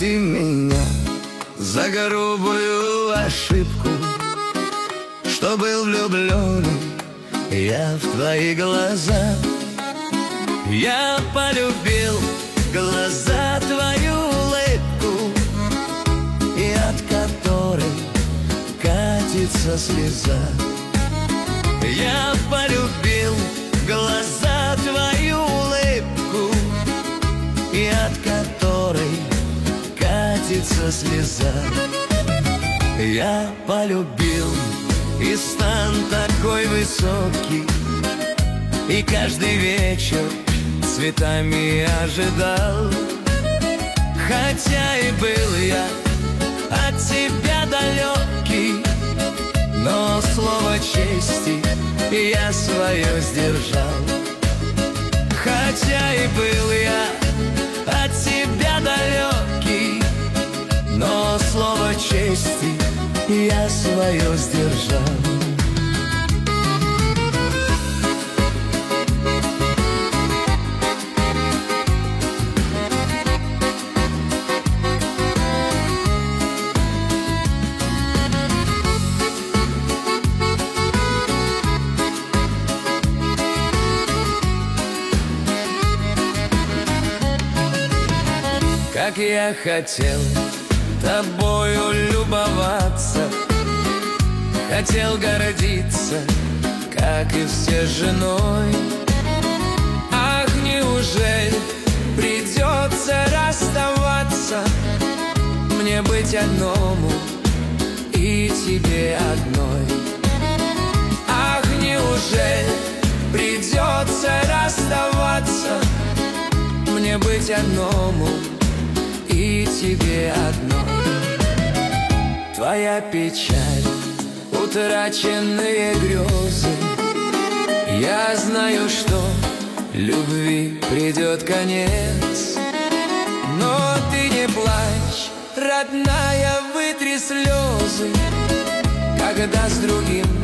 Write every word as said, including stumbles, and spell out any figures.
прости меня за грубую ошибку, что был влюблен я в твои глаза. Я полюбил глаза, твою улыбку, и от которой катится слеза. Я полюбил глаза, твою улыбку, и от которой катится слеза. Я полюбил и стан такой высокий, и каждый вечер цветами ожидал. Хотя и был я от тебя далекий, но слово чести я свое сдержал. Хотя и был я от тебя далекий, но слово чести я свое сдержал. Как я хотел тобою любоваться, хотел гордиться, как и все, женой. Ах, неужели придется расставаться, мне быть одному и тебе одной? Ах, неужели придется расставаться, мне быть одному и тебе одной? Твоя печаль, утраченные грезы. Я знаю, что любви придет конец, но ты не плачь, родная, вытри слезы, когда с другим